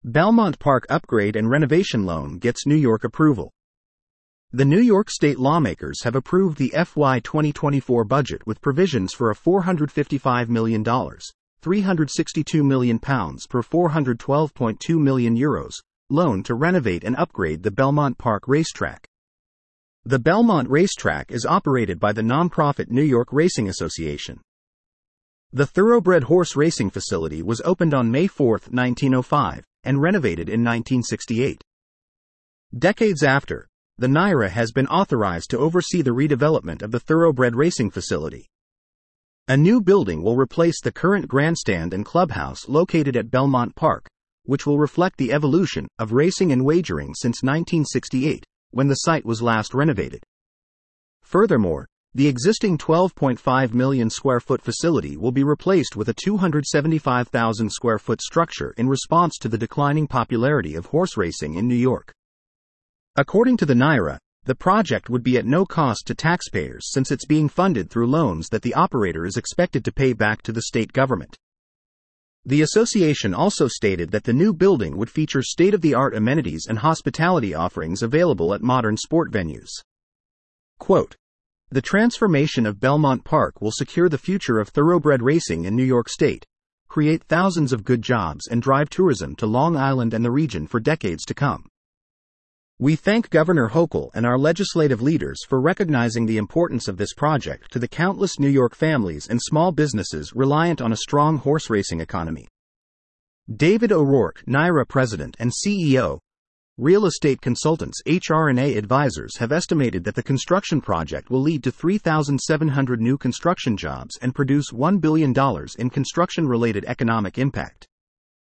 Belmont Park upgrade and renovation loan gets New York approval. The New York State lawmakers have approved the FY 2024 budget with provisions for a $455 million, £362 million per €412.2 million loan to renovate and upgrade the Belmont Park racetrack. The Belmont Racetrack is operated by the nonprofit New York Racing Association. The thoroughbred horse racing facility was opened on May 4, 1905, and renovated in 1968. Decades after, the NYRA has been authorized to oversee the redevelopment of the thoroughbred racing facility. A new building will replace the current grandstand and clubhouse located at Belmont Park, which will reflect the evolution of racing and wagering since 1968, when the site was last renovated. Furthermore, the existing 12.5 million square foot facility will be replaced with a 275,000 square foot structure in response to the declining popularity of horse racing in New York. According to the NYRA, the project would be at no cost to taxpayers since it's being funded through loans that the operator is expected to pay back to the state government. The association also stated that the new building would feature state-of-the-art amenities and hospitality offerings available at modern sport venues. Quote, "The transformation of Belmont Park will secure the future of thoroughbred racing in New York State, create thousands of good jobs and drive tourism to Long Island and the region for decades to come. We thank Governor Hochul and our legislative leaders for recognizing the importance of this project to the countless New York families and small businesses reliant on a strong horse racing economy." David O'Rourke, NYRA President and CEO, real estate consultants HR&A Advisors have estimated that the construction project will lead to 3,700 new construction jobs and produce $1 billion in construction-related economic impact.